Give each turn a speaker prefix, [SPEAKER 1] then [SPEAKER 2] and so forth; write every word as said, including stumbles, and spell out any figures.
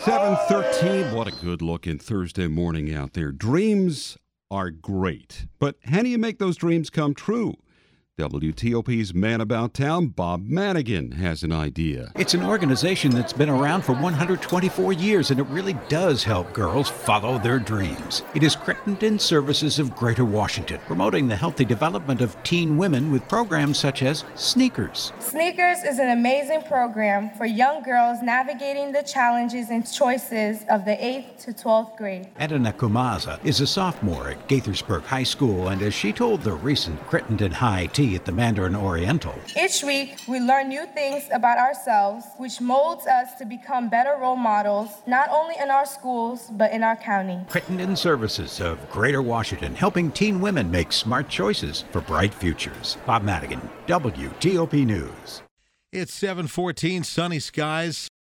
[SPEAKER 1] seven thirteen. What a good looking Thursday morning out there. Dreams are great, but how do you make those dreams come true? W T O P's Man About Town, Bob Madigan, has an idea.
[SPEAKER 2] It's an organization that's been around for one hundred twenty-four years, and it really does help girls follow their dreams. It is Crittenden Services of Greater Washington, promoting the healthy development of teen women with programs such as Sneakers.
[SPEAKER 3] Sneakers is an amazing program for young girls navigating the challenges and choices of the eighth to twelfth grade.
[SPEAKER 2] Edna Kumaza is a sophomore at Gaithersburg High School, and as she told the recent Crittenden High Tea at the Mandarin Oriental,
[SPEAKER 3] each week, we learn new things about ourselves, which molds us to become better role models, not only in our schools, but in our county.
[SPEAKER 2] Crittenden Services of Greater Washington, helping teen women make smart choices for bright futures. Bob Madigan, W T O P News.
[SPEAKER 4] It's seven fourteen, sunny skies.